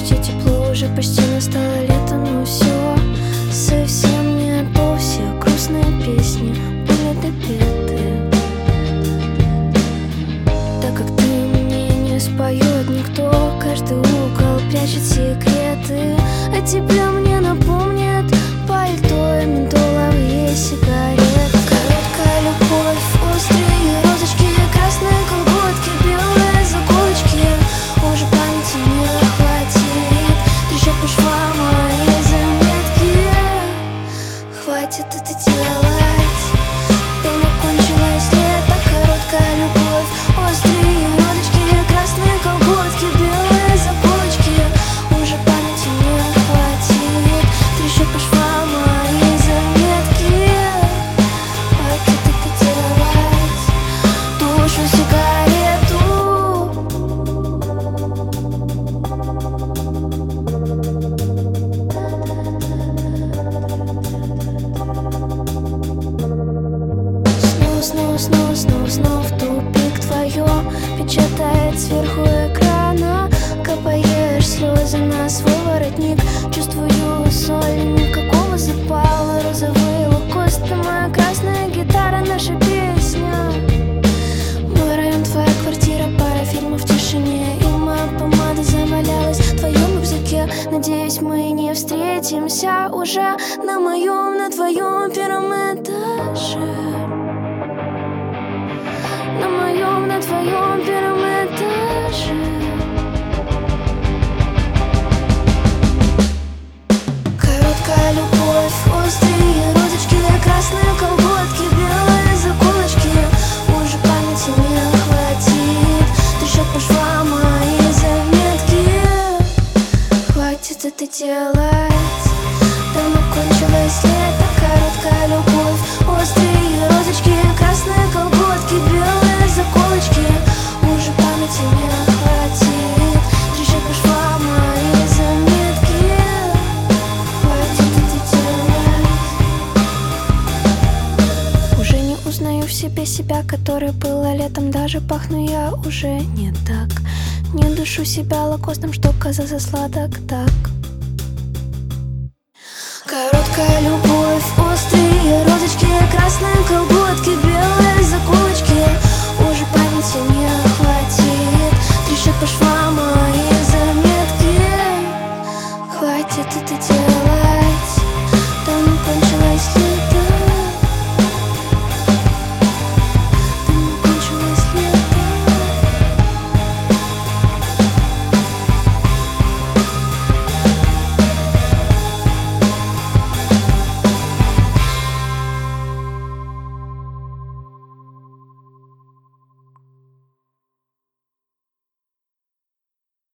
почти тепло, уже почти настало лето, но все совсем не то. Все грустные песни были допеты, так как ты мне не споет никто. Каждый угол прячет секреты, а тебя мне напомнит пальто и ментоловые сигареты. Короткая любовь, острые розочки, красные колготки, белые заколочки. Уже памяти не хватит, трещат по швам мои заметки. Хватит это делать, время кончилось лето. Короткая любовь, острые розочки, красные колготки, белые заколочки. Уже памяти не хватит, трещат по швам мои заметки. Хватит это делать, душу сигарету. Снова в тупик твоем печатает сверху экрана. Капаешь слезы на свой воротник, чувствую соль, никакого запала. Розовый лукост, моя красная гитара, наша песня. Мой район, твоя квартира, пара фильмов в тишине, и моя помада завалялась в твоем рюкзаке. Надеюсь, мы не встретимся уже на моем, на твоем первом этаже. На моем, на твоем первом этаже. Короткая любовь, острые розочки, красные колготки, белые заколочки. Уже памяти не хватит, трещат по швам мои заметки. Хватит это делать, давно кончилось лето. Короткая любовь, острые розочки, красные колготки, белые заколочки. Уже памяти не хватит, трещат по швам мои заметки. Хватит это делать. Уже не узнаю в себе себя, которой была летом. Даже пахну я уже не так, не душу себя лакостом, что казался сладок так. Короткая любовь, острые розочки, красные колготки.